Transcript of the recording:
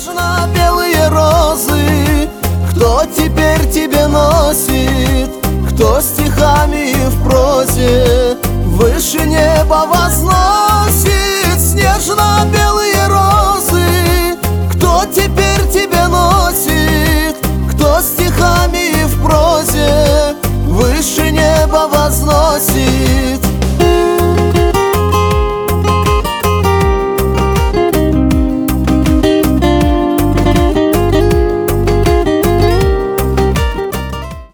Нежно-белые розы кто теперь тебе носит? Кто стихами в прозе выше неба возносит?